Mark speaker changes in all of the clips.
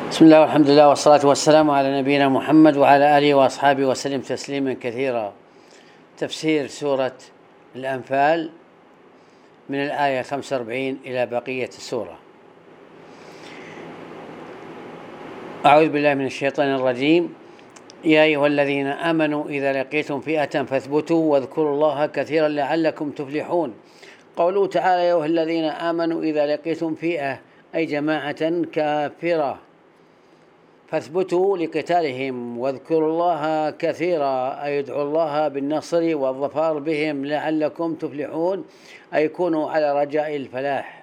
Speaker 1: بسم الله والحمد لله والصلاة والسلام على نبينا محمد وعلى آله وأصحابه وسلم تسليما كثيرا. تفسير سورة الأنفال من الآية 45 إلى بقية السورة. أعوذ بالله من الشيطان الرجيم. يا أيها الذين آمنوا إذا لقيتم فئة فاثبتوا واذكروا الله كثيرا لعلكم تفلحون. قوله تعالى: يا أيها الذين آمنوا إذا لقيتم فئة، أي جماعة كافرة، فاثبتوا لقتالهم واذكروا الله كثيرا، أي ادعوا الله بالنصر والظفار بهم لعلكم تفلحون، أي كونوا على رجاء الفلاح.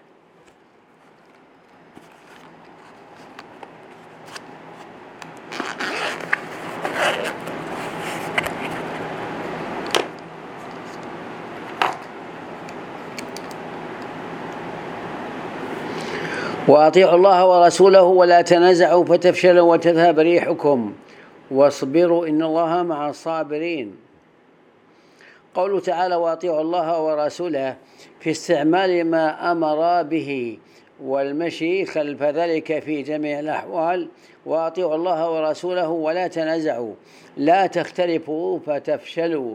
Speaker 1: وأطيعوا الله ورسوله ولا تنازعوا فتفشلوا وتذهب ريحكم واصبروا إن الله مع الصابرين. قوله تعالى: وأطيعوا الله ورسوله، في استعمال ما أمر به والمشي خلف ذلك في جميع الأحوال. وأطيعوا الله ورسوله ولا تنازعوا، لا تختلفوا فتفشلوا،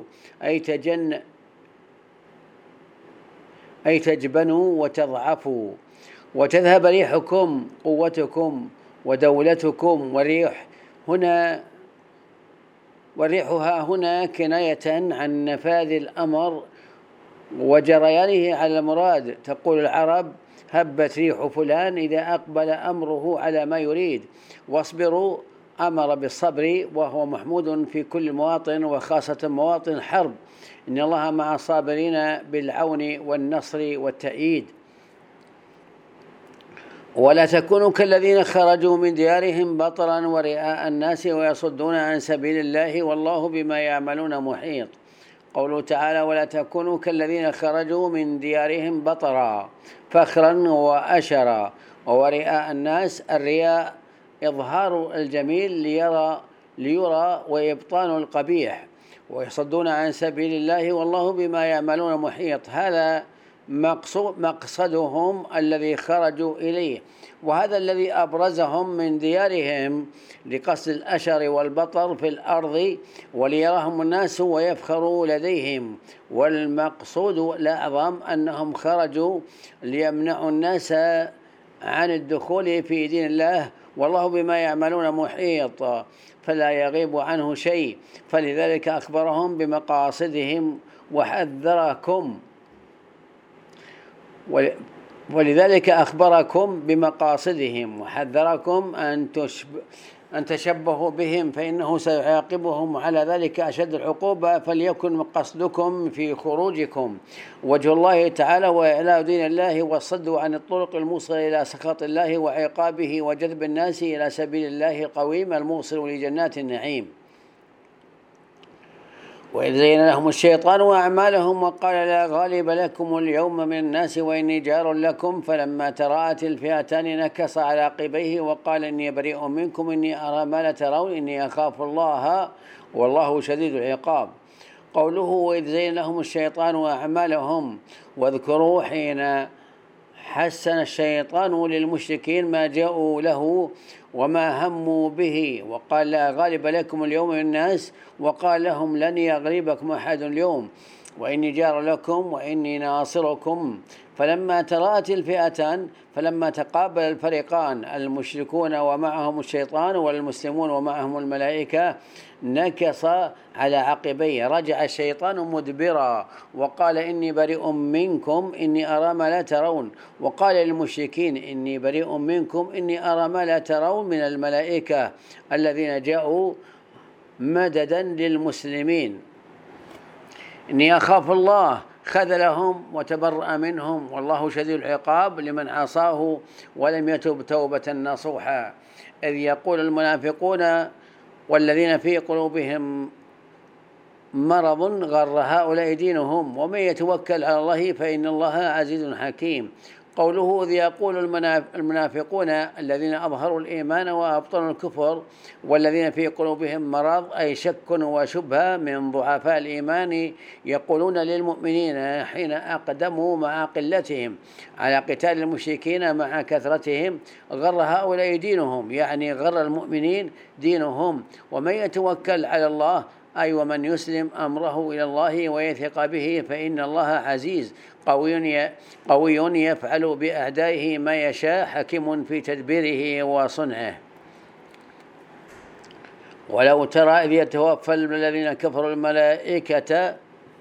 Speaker 1: أي تجبنوا وتضعفوا، وتذهب ريحكم، قوتكم ودولتكم. والريحها هنا كناية عن نفاذ الأمر وجريانه على المراد. تقول العرب: هبت ريح فلان إذا أقبل أمره على ما يريد. واصبروا أمر بالصبر، وهو محمود في كل مواطن وخاصة مواطن الحرب. إن الله مع الصابرين بالعون والنصر والتأييد. ولا تكونوا كالذين خرجوا من ديارهم بطرا ورئاء الناس ويصدون عن سبيل الله والله بما يعملون محيط. قوله تعالى: ولا تكونوا كالذين خرجوا من ديارهم بطرا، فخرا وأشرا. ورئاء الناس، الرياء إظهار الجميل ليرى وإبطان القبيح. ويصدون عن سبيل الله والله بما يعملون محيط، هذا مقصدهم الذي خرجوا إليه، وهذا الذي أبرزهم من ديارهم لقصد الأشر والبطر في الأرض وليراهم الناس ويفخروا لديهم. والمقصود الأعظم أنهم خرجوا ليمنعوا الناس عن الدخول في دين الله، والله بما يعملون محيط فلا يغيب عنه شيء. فلذلك أخبرهم بمقاصدهم وحذركم بمقاصدهم وحذركم أن تشبهوا بهم، فإنه سيعاقبهم على ذلك أشد العقوبة. فليكن قصدكم في خروجكم وجه الله تعالى وإعلاء دين الله، والصد عن الطرق الموصلة إلى سخط الله وعقابه، وجذب الناس إلى سبيل الله القويم الموصل لجنات النعيم. وإذ زين لهم الشيطان أعمالهم وقال: لا غالب لكم اليوم من الناس وإني جار لكم، فلما تراءت الفئتان نكص على عقبيه وقال: إني بريء منكم إني أرى ما لا ترون إني أخاف الله والله شديد العقاب. قوله: وإذ زين لهم الشيطان أعمالهم، واذكروا حين حسن الشيطان للمشركين ما جاءوا له وما هموا به، وقال: لا غالب لكم اليوم من الناس، وقال لهم: لن يغلبكم أحد اليوم وإني جار لكم وإني ناصركم. فلما تراءت الفئتان، فلما تقابل الفريقان، المشركون ومعهم الشيطان والمسلمون ومعهم الملائكة، نكص على عقبيه، رجع الشيطان مدبرا وقال: إني بريء منكم إني أرى ما لا ترون. وقال للمشركين: إني بريء منكم إني أرى ما لا ترون من الملائكة الذين جاءوا مددا للمسلمين. إني أخاف الله، خذلهم وتبرأ منهم، والله شديد العقاب لمن عصاه ولم يتب توبة نصوحا. إذ يقول المنافقون والذين في قلوبهم مرض غر هؤلاء دينهم ومن يتوكل على الله فإن الله عزيز حكيم. قوله: إذ يقول المنافقون الذين أظهروا الإيمان وأبطنوا الكفر والذين في قلوبهم مرض، أي شك وشبهة من ضعفاء الإيمان، يقولون للمؤمنين حين أقدموا مع قلتهم على قتال المشركين مع كثرتهم: غر هؤلاء دينهم، يعني غر المؤمنين دينهم. ومن يتوكل على الله، أي ومن يسلم أمره إلى الله ويثق به، فإن الله عزيز قوي يفعل بأعدائه ما يشاء، حكيم في تدبيره وصنعه. ولو ترى إذ يتوفى الذين كفروا الملائكة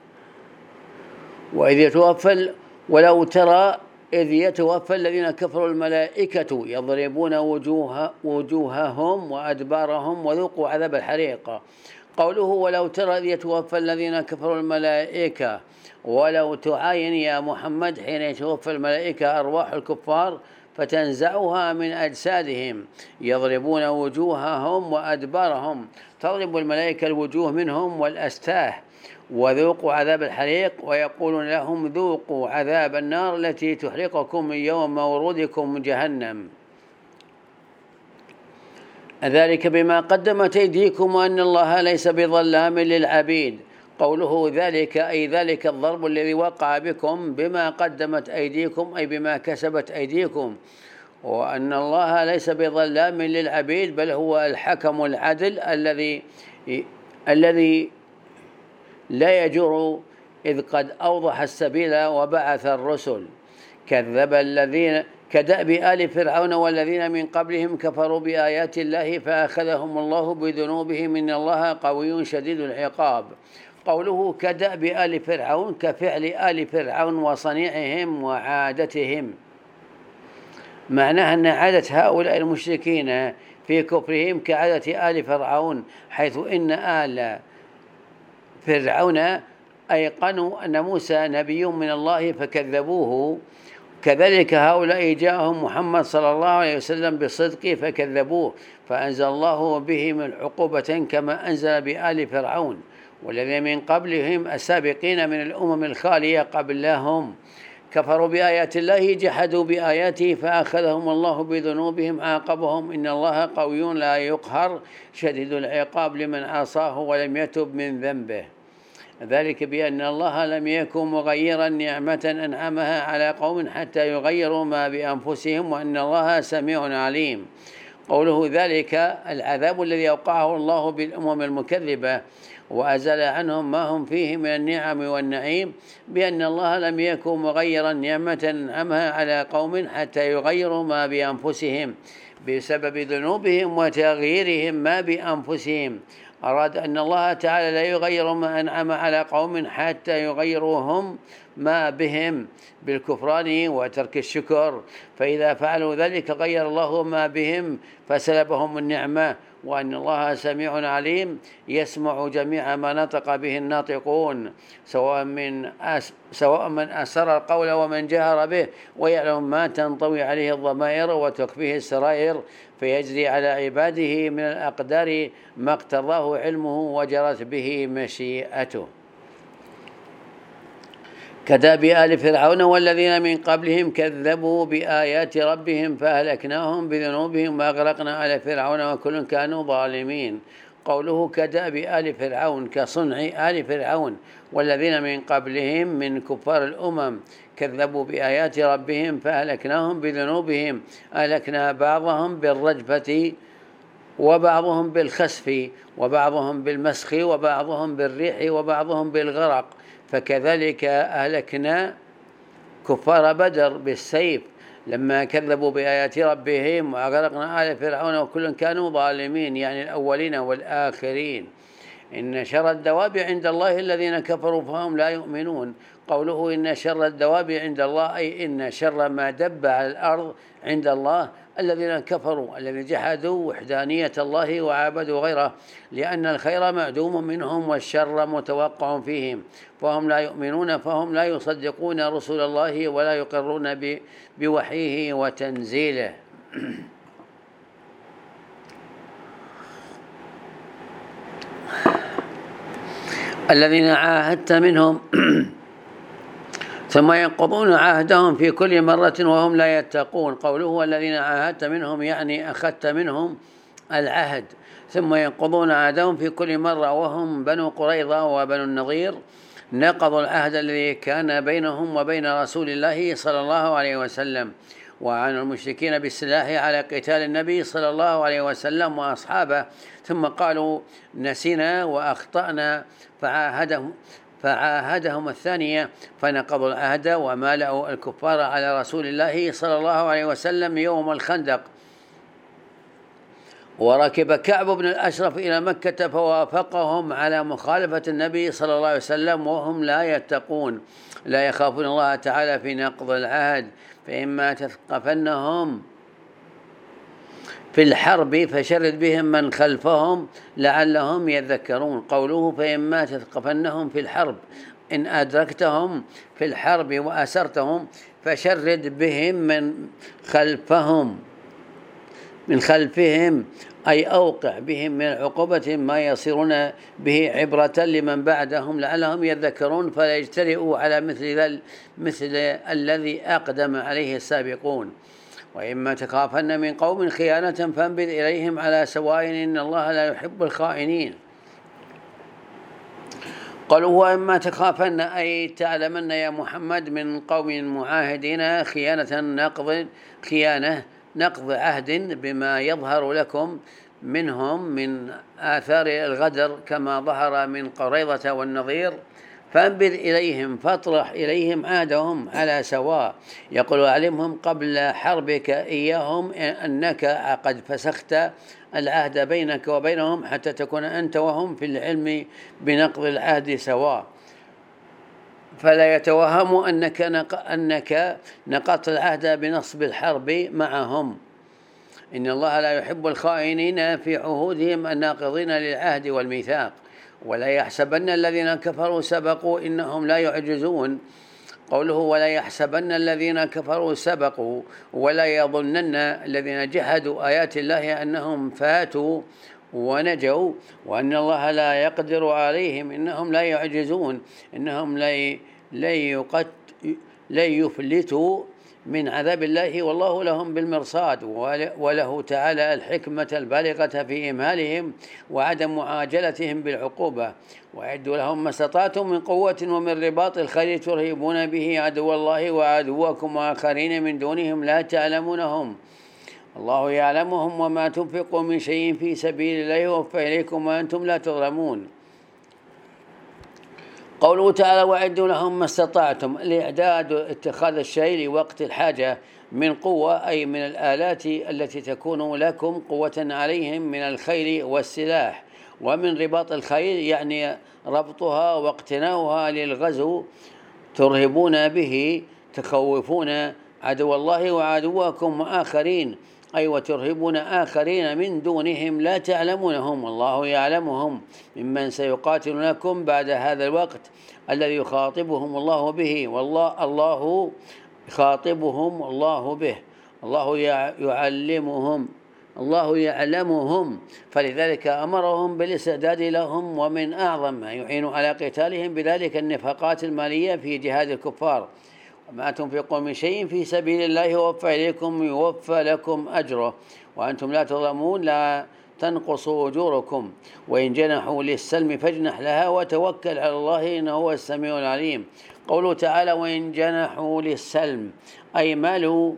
Speaker 1: ولو ترى إذ يتوفى الذين كفروا الملائكة يضربون وجوههم وأدبارهم وذوقوا عذاب الحريق. قوله: ولو ترى إذ يتوفى الذين كفروا الملائكة، ولو تعاين يا محمد حين يتوفى الملائكة أرواح الكفار فتنزعها من أجسادهم، يضربون وجوههم وأدبارهم، تضرب الملائكة الوجوه منهم والأستاه، وذوقوا عذاب الحريق، ويقولون لهم: ذوقوا عذاب النار التي تحرقكم من يوم ورودكم جهنم، ذلك بما قدمت أيديكم وأن الله ليس بظلام للعبيد. قوله ذلك أي ذلك الضرب الذي وقع بكم بما قدمت أيديكم، أي بما كسبت أيديكم، وأن الله ليس بظلام للعبيد، بل هو الحكم العدل الذي لا يجر، إذ قد أوضح السبيل وبعث الرسل. كدأب آل فرعون والذين من قبلهم كفروا بآيات الله فأخذهم الله بذنوبهم إن الله قوي شديد العقاب. قوله كدأب آل فرعون، كفعل آل فرعون وصنيعهم وعادتهم، معناها أن عادة هؤلاء المشركين في كفرهم كعادة آل فرعون، حيث إن آل فرعون أيقنوا أن موسى نبي من الله فكذبوه، كذلك هؤلاء جاءهم محمد صلى الله عليه وسلم بالصدق فكذبوه، فأنزل الله بهم العقوبة كما أنزل بآل فرعون والذين من قبلهم السابقين من الأمم الخالية قبلهم. كفروا بآيات الله، جحدوا بآياته، فأخذهم الله بذنوبهم، عاقبهم إن الله قوي لا يقهر شديد العقاب لمن عصاه ولم يتب من ذنبه. ذلك بأن الله لم يكن مغيرا نعمة أنعمها على قوم حتى يغيروا ما بأنفسهم وأن الله سميع عليم. قوله ذلك العذاب الذي أوقعه الله بالأمم المكذبة وأزال عنهم ما هم فيه من النعم والنعيم، بأن الله لم يكن مغيرا نعمة أنعمها على قوم حتى يغيروا ما بأنفسهم بسبب ذنوبهم وتغييرهم ما بأنفسهم. أراد أن الله تعالى لا يغير ما أنعم على قوم حتى يغيروهم ما بهم بالكفران وترك الشكر، فإذا فعلوا ذلك غير الله ما بهم فسلبهم النعمة، وأن الله سميع عليم يسمع جميع ما نطق به الناطقون، سواء من أسر القول ومن جهر به، ويعلم ما تنطوي عليه الضمائر وتخفيه السرائر، فيجري على عباده من الأقدار ما اقتضاه علمه وجرت به مشيئته. كدأب آل فرعون والذين من قبلهم كذبوا بآيات ربهم فأهلكناهم بذنوبهم وأغرقنا آل فرعون وكل كانوا ظالمين. قوله كدأب آل فرعون، كصنع آل فرعون والذين من قبلهم من كفار الأمم كذبوا بآيات ربهم فأهلكناهم بذنوبهم، أهلكنا بعضهم بالرجفة وبعضهم بالخسف وبعضهم بالمسخ وبعضهم بالريح وبعضهم بالغرق، فكذلك أهلكنا كفار بدر بالسيف لما كذبوا بآيات ربهم، وأغرقنا آل فرعون وكل كانوا ظالمين، يعني الأولين والآخرين. إن شر الدواب عند الله الذين كفروا فهم لا يؤمنون. قوله إن شر الدواب عند الله، أي إن شر ما دب على الأرض عند الله الذين كفروا، الذين جحدوا وحدانية الله وعبدوا غيره، لأن الخير معدوم منهم والشر متوقع فيهم، فهم لا يؤمنون، فهم لا يصدقون رسول الله ولا يقرون بوحيه وتنزيله. الذين عاهدت منهم ثم ينقضون عهدهم في كل مرة وهم لا يتقون. قوله والذين عاهدت منهم يعني أخذت منهم العهد. ثم ينقضون عهدهم في كل مرة وهم بنو قريظة وبنو النضير نقضوا العهد الذي كان بينهم وبين رسول الله صلى الله عليه وسلم، وعن المشركين بالسلاح على قتال النبي صلى الله عليه وسلم وأصحابه، ثم قالوا نسينا وأخطأنا فعاهدهم الثانية فنقضوا العهد ومالأوا الكفار على رسول الله صلى الله عليه وسلم يوم الخندق. وركب كعب بن الأشرف إلى مكة فوافقهم على مخالفة النبي صلى الله عليه وسلم وهم لا يتقون، لا يخافون الله تعالى في نقض العهد. فإما تثقفنهم في الحرب فشرد بهم من خلفهم لعلهم يذكرون. قوله فإما تثقفنهم في الحرب، إن أدركتهم في الحرب وأسرتهم فشرد بهم من خلفهم أي أوقع بهم من عقوبة ما يصيرون به عبرة لمن بعدهم لعلهم يذكرون فلا يجترئوا على مثل الذي أقدم عليه السابقون. وإما تخافن من قوم خيانة فانبذ إليهم على سواء إن الله لا يحب الخائنين. قالوا وإما تخافن أي تعلمن يا محمد من قوم معاهدين خيانة نقض عهد بما يظهر لكم منهم من آثار الغدر كما ظهر من قريظة والنضير، فانبذ إليهم فاطرح إليهم عهدهم على سواء. يقول علمهم قبل حربك إياهم أنك قد فسخت العهد بينك وبينهم حتى تكون أنت وهم في العلم بنقض العهد سواء، فلا يتوهموا أنك نقضت العهد بنصب الحرب معهم. إن الله لا يحب الخائنين في عهودهم الناقضين للعهد والميثاق. ولا يحسبن الذين كفروا سبقوا إنهم لا يعجزون. قوله ولا يحسبن الذين كفروا سبقوا ولا يظنن الذين جحدوا آيات الله أنهم فاتوا ونجوا وأن الله لا يقدر عليهم. إنهم لا يعجزون، إنهم لا يفلتوا من عذاب الله والله لهم بالمرصاد. وله تعالى الحكمة البالغة في إمهالهم وعدم معاجلتهم بالعقوبة. وأعدوا لهم ما استطعتم من قوة ومن رباط الخيل ترهبون به عدو الله وعدوكم وآخرين من دونهم لا تعلمونهم الله يعلمهم وما تنفقوا من شيء في سبيل الله يوفى إليكم وأنتم لا تظلمون. قوله تعالى وأعدوا لهم ما استطعتم، الإعداد اتخاذ الشيء لوقت الحاجة من قوة أي من الآلات التي تكون لكم قوة عليهم من الخيل والسلاح، ومن رباط الخيل يعني ربطها واقتناؤها للغزو ترهبون به تخوفون عدو الله وعدوكم وآخرين أي وترهبون آخرين من دونهم لا تعلمونهم والله يعلمهم ممن سيقاتلونكم بعد هذا الوقت الذي يخاطبهم الله به الله يخاطبهم الله به. الله يعلمهم فلذلك أمرهم بالاستعداد لهم. ومن أعظم ما يعين على قتالهم بذلك النفقات المالية في جهاد الكفار. وما تنفقوا من شيء في سبيل الله يوفى لكم أجره وأنتم لا تظلمون لا تنقصوا أجوركم. وإن جنحوا للسلم فاجنح لها وتوكل على الله إنه هو السميع العليم. قوله تعالى وإن جنحوا للسلم أي مالوا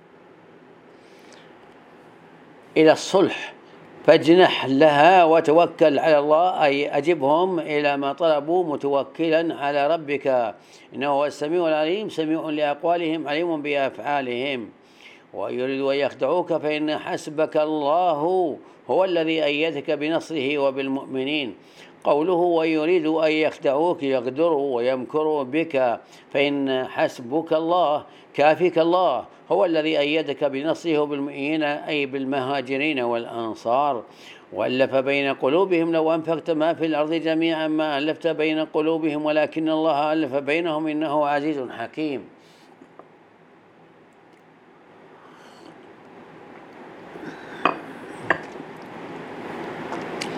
Speaker 1: إلى الصلح فاجنح لها وتوكل على الله أي أجبهم إلى ما طلبوا متوكلا على ربك إنه هو السميع العليم سميع لأقوالهم عليم بأفعالهم. ويريد أن يخدعوك فإن حسبك الله هو الذي أيدك بنصره وبالمؤمنين. قوله ويريد أن يخدعوك يغدروا ويمكروا بك فإن حسبك الله كافيك الله هو الذي أيدك بنصره وبالمؤمنين أي بالمهاجرين والأنصار. وألف بين قلوبهم لو أنفقت ما في الأرض جميعا ما ألفت بين قلوبهم ولكن الله ألف بينهم إنه عزيز حكيم.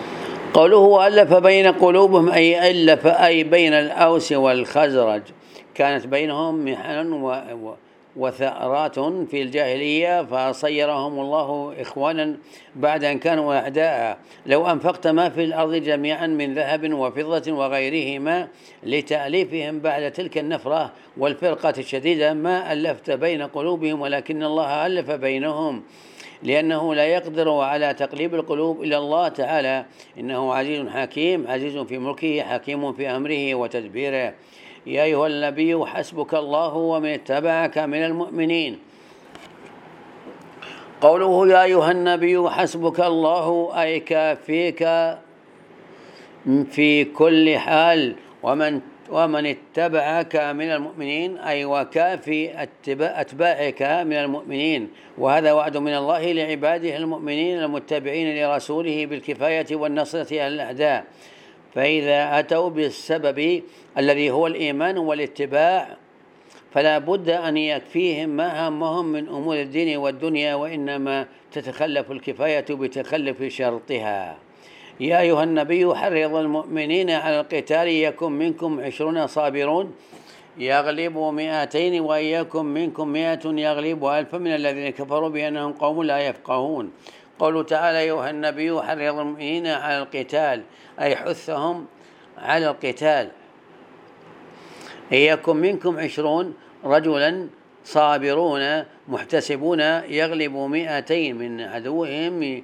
Speaker 1: قوله ألف بين قلوبهم أي ألف أي بين الأوس والخزرج كانت بينهم محن وثأرات في الجاهلية، فصيرهم الله إخوانا بعد أن كانوا أعداء. لو أنفقت ما في الأرض جميعا من ذهب وفضة وغيرهما لتأليفهم بعد تلك النفرة والفرقة الشديدة ما ألفت بين قلوبهم، ولكن الله ألف بينهم، لأنه لا يقدر على تقليب القلوب إلا الله تعالى، إنه عزيز حكيم، عزيز في ملكه، حكيم في أمره وتدبيره. يا أيها النبي حسبك الله ومن اتبعك من المؤمنين. قوله يا أيها النبي حسبك الله أي كافيك في كل حال، ومن اتبعك من المؤمنين أي وكافي أتباعك من المؤمنين، وهذا وعد من الله لعباده المؤمنين المتبعين لرسوله بالكفاية والنصرة على الأعداء. فإذا أتوا بالسبب الذي هو الإيمان والاتباع فلا بد أن يكفيهم ما همهم من أمور الدين والدنيا، وإنما تتخلف الكفاية بتخلف شرطها. يا أيها النبي حرض المؤمنين على القتال، يكن منكم 20 صابرون يغلبوا 200، وإن يكن منكم 100 يغلبوا 1000 من الذين كفروا بأنهم قوم لا يفقهون. قوله تعالى يا أيها النبي حرض المؤمنين على القتال أي حثهم على القتال. إن يكن منكم 20 رجلا صابرون محتسبون يغلبوا 200 من عدوهم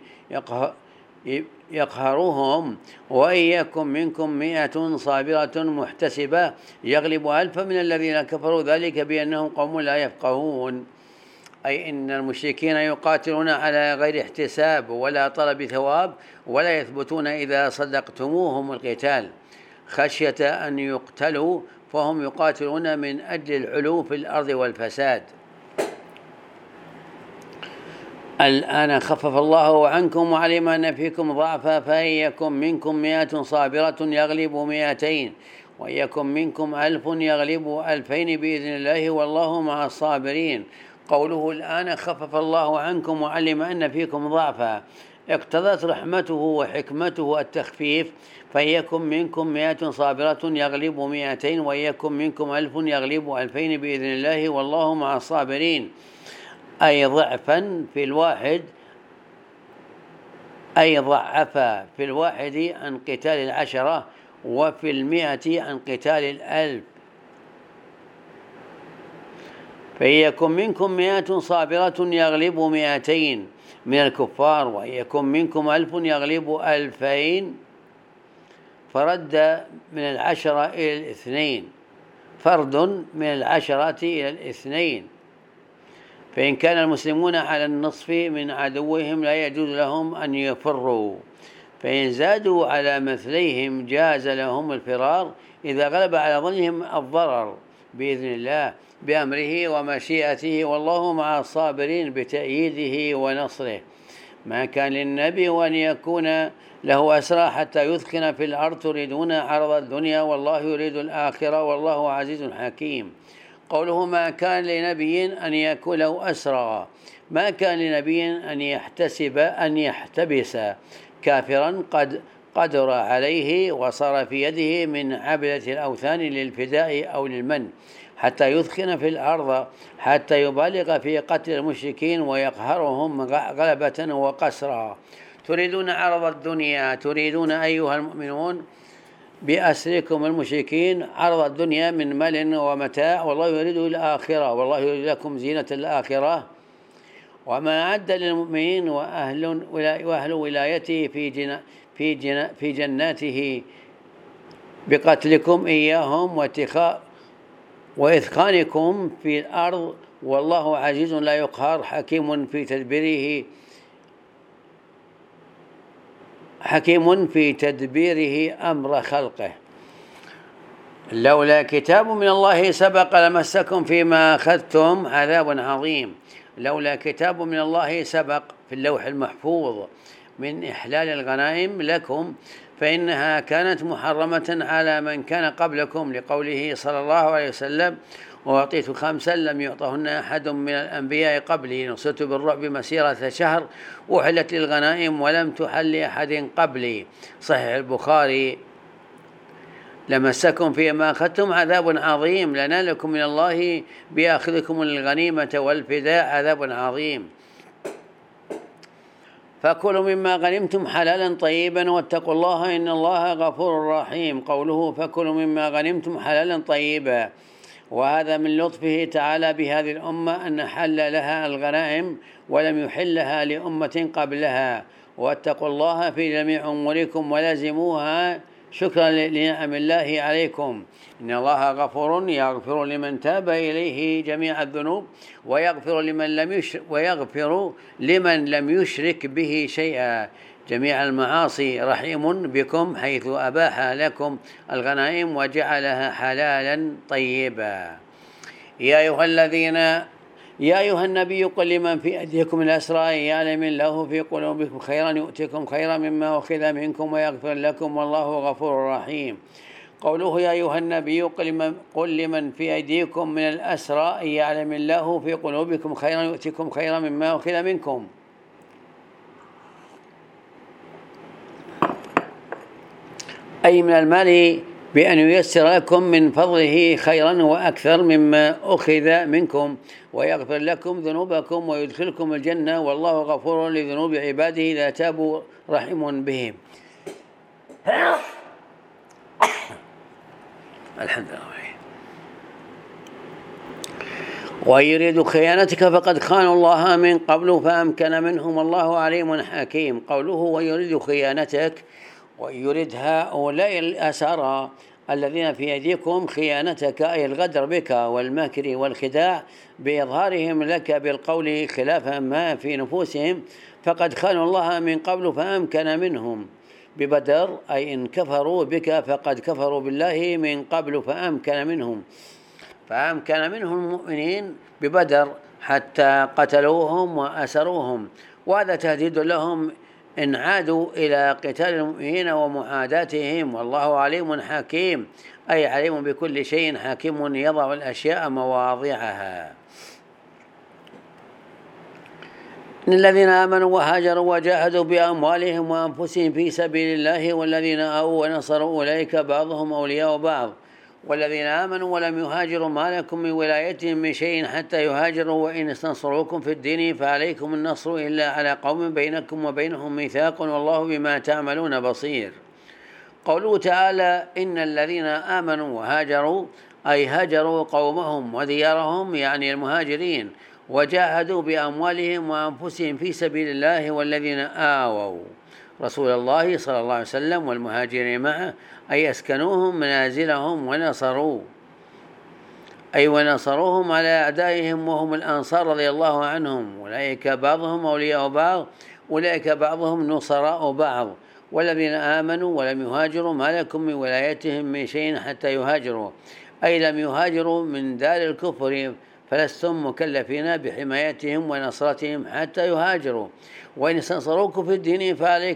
Speaker 1: يقهرهم، وإن يكن منكم 100 صابرة محتسبة يغلب 1000 من الذين كفروا، ذلك بأنهم قوم لا يفقهون. أي إن المشركين يقاتلون على غير احتساب ولا طلب ثواب، ولا يثبتون إذا صدقتموهم القتال خشية أن يقتلوا، فهم يقاتلون من أجل العلو في الأرض والفساد. الآن خفف الله عنكم وعلم أن فيكم ضعفا، فإن يكن منكم 100 صابرة يغلبوا 200، وإن يكن منكم 1000 يغلبوا 2000 بإذن الله والله مع الصابرين. قوله الآن خفف الله عنكم وعلم أن فيكم ضعفا اقتضت رحمته وحكمته التخفيف، فإن يكن منكم 100 صابرة يغلبوا 200، وإن يكن منكم 1000 يغلبوا 2000 بإذن الله والله مع الصابرين. أي ضعفا في الواحد، أي ضعف في الواحد عن قتال 10 وفي 100 عن قتال 1000. فإن يكن منكم 100 صابرة يغلبوا 200 من الكفار، وإن يكن منكم 1000 يغلبوا 2000، فرد من 10 إلى 2، فرد من 10 إلى 2. فإن كان المسلمون على النصف من عدوهم لا يجوز لهم أن يفروا، فإن زادوا على مثليهم جاز لهم الفرار إذا غلب على ظنهم الضرر بإذن الله بأمره ومشيئته، والله مع الصابرين بتأييده ونصره. ما كان للنبي أن يكون له أسرى حتى يثخن في الأرض، تريدون عرض الدنيا والله يريد الآخرة والله عزيز حكيم. قوله ما كان لنبي أن يكون له أسرى، ما كان لنبي أن يحتبس كافرا قد قدر عليه وصار في يده من عبدة الأوثان للفداء أو للمن، حتى يثخن في الأرض، حتى يبالغ في قتل المشركين ويقهرهم غلبة وقسرا. تريدون عرض الدنيا، تريدون أيها المؤمنون بأسركم المشركين عرض الدنيا من مال ومتاع، والله يريد الآخرة، والله يريد لكم زينة الآخرة. وما أعد للمؤمنين وأهل ولايته في جناته بقتلكم إياهم وإثخانكم في الأرض، والله عزيز لا يقهر حكيم في تدبيره أمر خلقه. لولا كتاب من الله سبق لمسكم فيما أخذتم عذاب عظيم. لولا كتاب من الله سبق في اللوح المحفوظ من إحلال الغنائم لكم، فإنها كانت محرمة على من كان قبلكم، لقوله صلى الله عليه وسلم وأعطيت 5 لم يعطهن أحد من الأنبياء قبلي، نصرت بالرعب مسيرة شهر، أحلت للغنائم ولم تحل لأحد قبلي. صحيح البخاري. لمسكم فيما أخذتم عذاب عظيم، لنالكم من الله بأخذكم الغنيمة والفداء عذاب عظيم. فكلوا مما غنمتم حلالا طيبا واتقوا الله إن الله غفور رحيم. قوله فكلوا مما غنمتم حلالا طيبا، وهذا من لطفه تعالى بهذه الأمة أن حل لها الغنائم ولم يحلها لأمة قبلها. واتقوا الله في جميع أموركم ولازموها شكرا لنعم الله عليكم. إن الله غفور يغفر لمن تاب إليه جميع الذنوب ويغفر لمن لم يشرك به شيئا جميع المعاصي، رحيم بكم حيث أباح لكم الغنائم وجعلها حلالا طيبا. يا أيها النبي قل لمن في أيديكم الأسرى يعلم الله في قلوبكم خيرا يؤتكم خيرا مما أخذ منكم ويغفر لكم والله غفور رحيم. قوله يا أيها النبي قل لمن في أيديكم من الأسرى يعلم الله في قلوبكم خيرا يؤتكم خيرا مما أخذ منكم، أي من المال بأن ييسر لكم من فضله خيرا وأكثر مما أخذ منكم ويغفر لكم ذنوبكم ويدخلكم الجنة والله غفور لذنوب عباده إذا تابوا رحيم بهم. الحمد لله. ويريد خيانتك فقد خانوا الله من قبل فأمكن منهم والله عليم حكيم. قوله ويريد خيانتك، ويريد هؤلاء الأسارى الذين في أيديكم خيانتك أي الغدر بك والمكر والخداع بإظهارهم لك بالقول خلاف ما في نفوسهم، فقد خانوا الله من قبل فأمكن منهم ببدر، أي إن كفروا بك فقد كفروا بالله من قبل فأمكن منهم المؤمنين ببدر حتى قتلوهم وأسروهم، وهذا تهديد لهم إن عادوا إلى قتال المؤمنين ومعاداتهم. والله عليم حكيم، أي عليم بكل شيء حكيم يضع الأشياء مواضعها. إن الذين آمنوا وهاجروا وجاهدوا بأموالهم وأنفسهم في سبيل الله والذين آووا ونصروا أولئك بعضهم أولياء بعض، والذين آمنوا ولم يهاجروا ما لكم من ولايتهم من شيء حتى يهاجروا، وإن استنصروكم في الدين فعليكم النصر إلا على قوم بينكم وبينهم ميثاق والله بما تعملون بصير. قوله تعالى إن الذين آمنوا وهاجروا، أي هاجروا قومهم وديارهم يعني المهاجرين، وجاهدوا بأموالهم وأنفسهم في سبيل الله، والذين آووا رسول الله صلى الله عليه وسلم والمهاجرين معه، أي أسكنوهم منازلهم ونصروهم على أعدائهم وهم الأنصار رضي الله عنهم، أولئك بعضهم أولياء بعض، أولئك بعضهم نصراء بعض. والذين آمنوا ولم يهاجروا ما لكم من ولايتهم من شيء حتى يهاجروا، أي لم يهاجروا من دار الكفر فلستم مكلفين بحمايتهم ونصرتهم حتى يهاجروا، وإن استنصروكم في الدين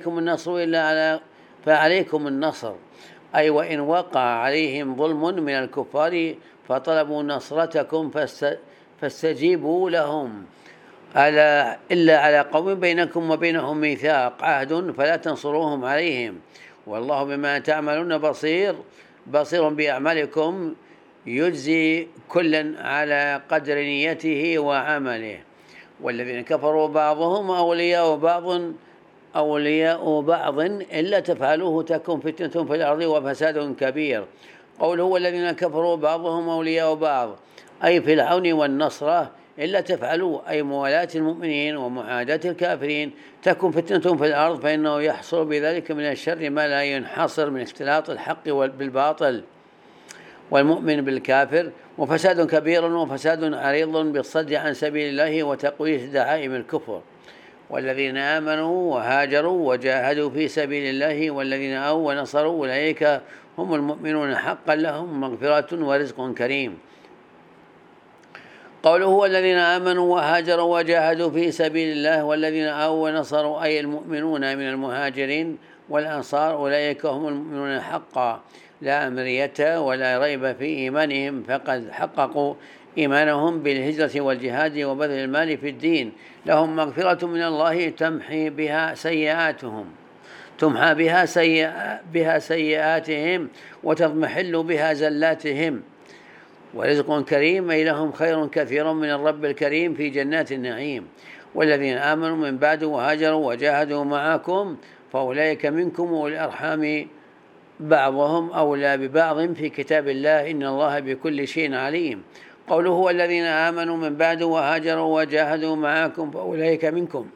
Speaker 1: فعليكم النصر، أي وإن وقع عليهم ظلم من الكفار فطلبوا نصرتكم فاستجيبوا لهم، إلا على قوم بينكم وبينهم ميثاق عهد فلا تنصروهم عليهم، والله بما تعملون بصير بأعمالكم يجزي كلا على قدر نيته وعمله. والذين كفروا بعضهم أولياء بعض إلا تفعلوه تكن فتنة في الأرض وفساد كبير. قوله والذين كفروا بعضهم أولياء بعض، أي في العون والنصرة، إلا تفعلوا أي موالاة المؤمنين ومعاداة الكافرين تكن فتنة في الأرض، فإنه يحصل بذلك من الشر ما لا ينحصر من اختلاط الحق بالباطل والمؤمن بالكافر، وفساد كبير وفساد عريض بالصد عن سبيل الله وتقويس دعائم الكفر. والذين آمنوا وهاجروا وجاهدوا في سبيل الله والذين آووا ونصروا أولئك هم المؤمنون حقا لهم مغفرة ورزق كريم. قوله والذين آمنوا وهاجروا وجاهدوا في سبيل الله والذين آووا ونصروا، أي المؤمنون من المهاجرين والأنصار، أولئك هم المؤمنون حقا لا مرية ولا ريب في إيمانهم، فقد حققوا إيمانهم بالهجرة والجهاد وبذل المال في الدين، لهم مغفرة من الله تمحي بها سيئاتهم. تمحى بها سيئاتهم وتضمحل بها زلاتهم. ورزق كريم أي لهم خير كثير من الرب الكريم في جنات النعيم. والذين آمنوا من بعد وهاجروا وجاهدوا معكم فأولئك منكم وأولي الأرحام بعضهم أولى ببعض في كتاب الله إن الله بكل شيء عليم. قوله والذين آمنوا من بعد وهاجروا وجاهدوا معكم فأولئك منكم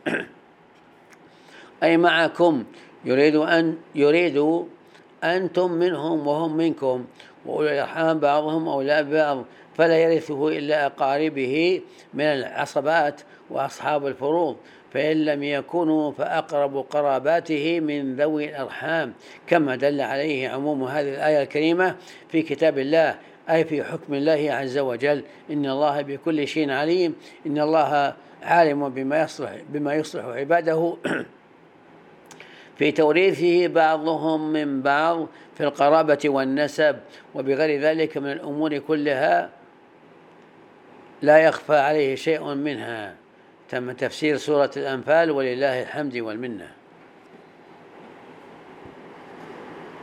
Speaker 1: أي معكم، يريد أنتم منهم وهم منكم، وأولي الأرحام بعضهم أولى ببعض، فلا يرثه إلا أقاربه من العصبات وأصحاب الفروض، فإن لم يكونوا فأقرب قراباته من ذوي الأرحام، كما دل عليه عموم هذه الآية الكريمة في كتاب الله، أي في حكم الله عز وجل. إن الله بكل شيء عليم. إن الله عالم بما يصلح عباده في توريثه بعضهم من بعض في القرابة والنسب وبغير ذلك من الأمور كلها لا يخفى عليه شيء منها. تم تفسير سورة الأنفال ولله الحمد والمنة.